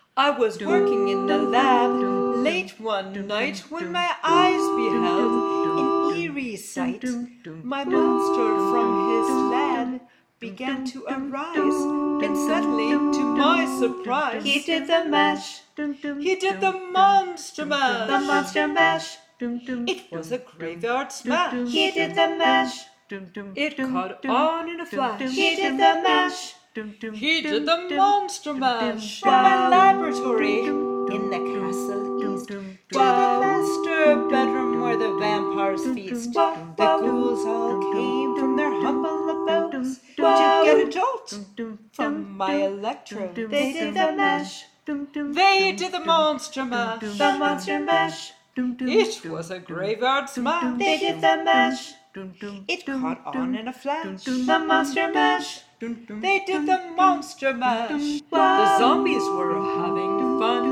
I was working in the lab late one night when my eyes beheld an eerie sight. My monster from his lab began to arise, and suddenly, to my surprise, he did the mash. He did the monster mash. The monster mash. It was a graveyard smash. He did the mash. It caught on in a flash. He did the mash. He did the monster mash. From my laboratory in the castle east To the master bedroom where the vampires feast. The ghouls all came from their humble abodes to get a jolt from my electrode. They did the mash. They did the monster mash. The monster mash. It was a graveyard smash. They did the mash. It caught on in a flash. The monster mash. They did the monster mash. The zombies were having fun.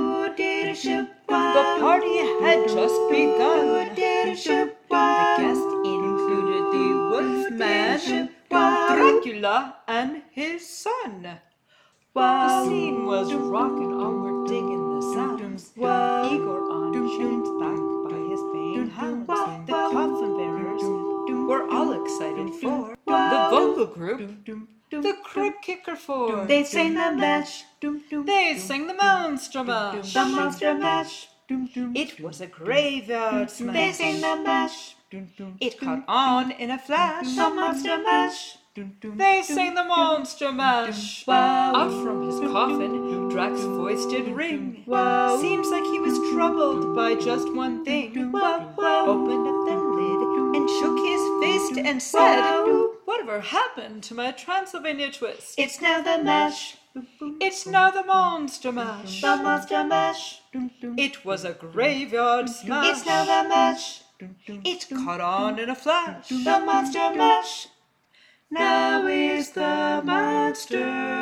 The party had just begun. The guests included the Wolfman, Dracula, and his son. The scene was rockin', onward digging the sounds. Igor on back by his baying hounds. The coffin bearers were all excited for the vocal group, the crib kicker for. They sang the mash. They sang the monster mash. The monster mash. It was a graveyard smash. They sang the mash. It caught on in a flash. The monster mash. They sang the monster mash. Out from his coffin, Drac's voice did ring. Seems like he was troubled by just one thing. Opened up the lid and shook his fist and said, "Whatever happened to my Transylvania twist? It's now the mash. It's now the monster mash." The monster mash. It was a graveyard smash. It's now the mash. It caught on in a flash. The monster mash. Now is the monster